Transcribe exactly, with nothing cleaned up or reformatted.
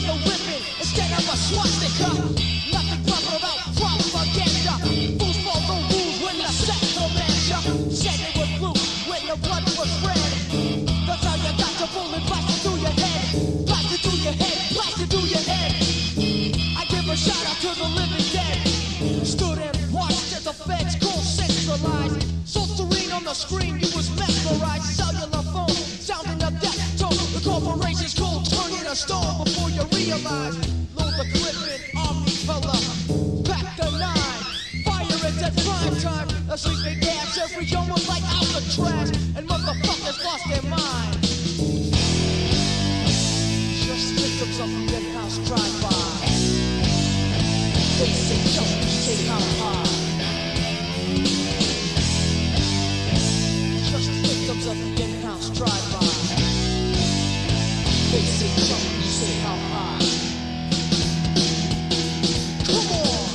the ribbon instead of a swastika. Nothing proper about propaganda. Fools follow rules when the set commander said it was blue when the blood was red. That's how you got your bullet blasted through your head, blasted through your head, blasted through your head. I give a shout out to the living dead. Stood and watched as the feds called centralized. So serene on the screen, you was mesmerized. Cellular phone, sounding a death tone. The corporation's cold, turning a stone before you realize. Load the clip in army color. Back the nine, fire it at prime time. A sleeping gas every almost like Alcatraz. And motherfuckers lost their mind. Just victims of the in-house drive-by. They say just say how high. Just victims of the in-house drive-by. They say just say how high. Come on.